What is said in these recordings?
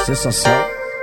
Sensação.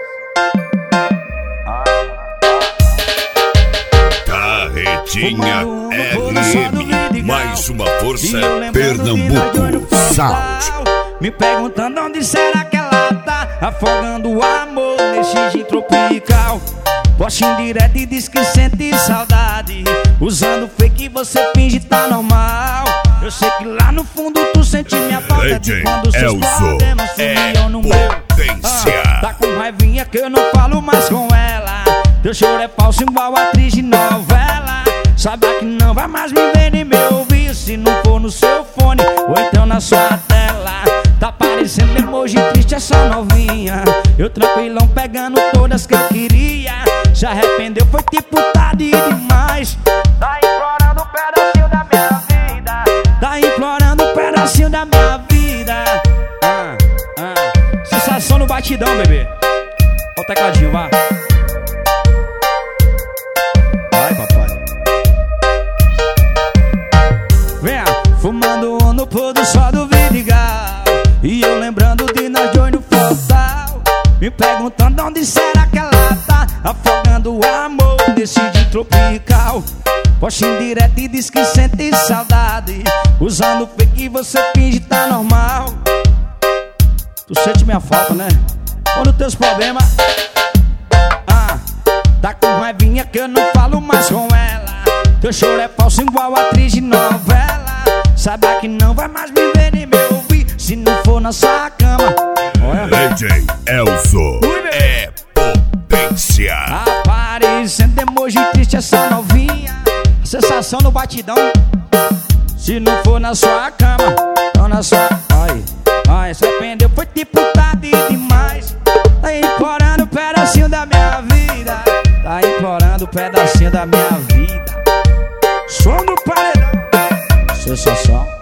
Carretinha RM, mais uma força Pernambuco. Sound. Me perguntando onde será que ela tá, afogando o amor nesse gin tropical. Posta em direto e diz que sente saudade, usando fake você finge tá normal. Eu sei que lá no fundo tu sente minha falta de quando seus problemas sumiam no meu. Tá com raivinha que eu não falo mais com ela. Teu choro é falso igual atriz de novela. Sabe que não vai mais me ver nem me ouvir, se não for no seu fone ou então na sua tela. Tá parecendo emoji triste essa novinha, eu tranquilão pegando todas que eu queria. Se arrependeu, foi tipo tarde demais. Tá implorando um pedacinho da minha vida, tá implorando um pedacinho da minha vida. Sensação no batidão, bebê. Ó o tecladinho, vá. Vai, papai. Venha, fumando no pôr do sol do Vidigal, e eu lembrando de nós dois no portal. Me perguntando onde será que ela tá, afogando o amor nesse gin tropical. Posta em direto e diz que sente saudade, usando fake você finge tá normal. Tu sente minha falta, né? Quando teus problemas tá com raivinha que eu não falo mais com ela. Teu choro é falso igual atriz de novela. Sabe que não vai mais me ver nem me ouvir, se não for na sua cama. DJ Elzo é potência. Aparecendo emoji triste essa novinha, sensação no batidão. Se não for na sua cama, não na sua. Ai, se arrependeu, foi tipo tarde demais. Tá implorando um pedacinho da minha vida, tá implorando um pedacinho da minha vida. Som no paredão. Sensação.